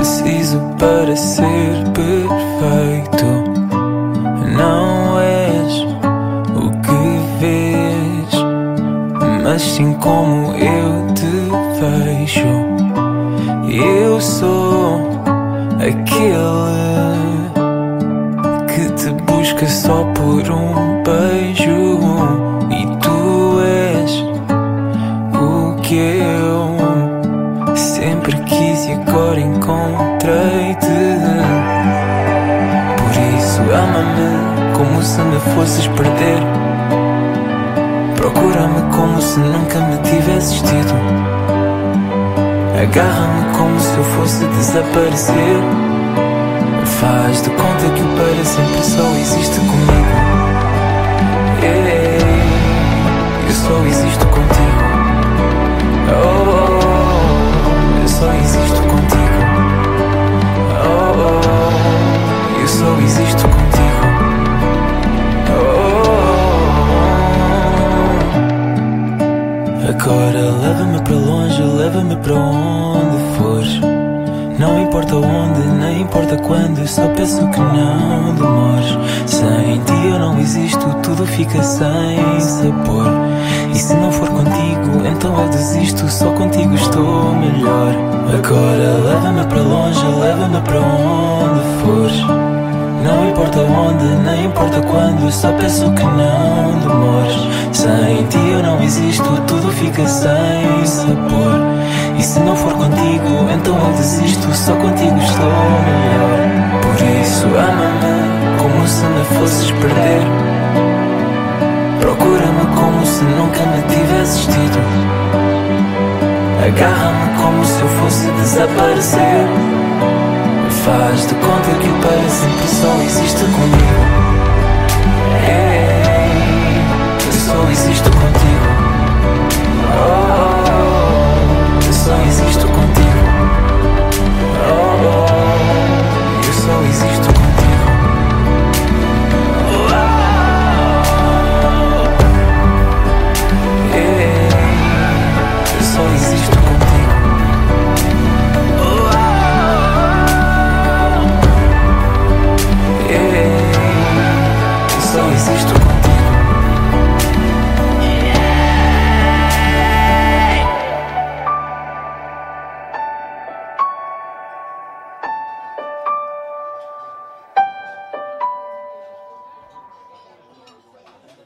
preciso para ser perfeito. Não és o que vês, mas sim como eu te vejo. Eu sou aquele que te busca só por um beijo, e tu és o que eu sempre quis e agora encontrei-te. Por isso ama-me como se me fosses perder, procura-me como se nunca me tivesses tido, agarra-me como se eu fosse desaparecer, faz de conta que o para sempre só existe comigo. Eu só existo contigo. Oh, eu só existo contigo. Oh, eu só existo contigo. Agora leva-me para longe, leva-me para onde fores. Não importa onde, nem importa quando, eu só peço que não demores. Sem ti eu não existo, tudo fica sem sabor. E se não for contigo, então eu desisto, só contigo estou melhor. Agora leva-me para longe, leva-me para onde fores. Não importa onde, nem importa quando, eu só peço que não demores. Sem ti eu não existo, tudo fica sem sabor. E se não for contigo, então eu desisto, só contigo estou melhor. Por isso ama-me como se me fosses perder, procura-me como se nunca me tivesses tido, agarra-me como se eu fosse desaparecer, faz de conta que o para sempre só existe comigo. Eu só existo contigo. Oh, eu só existo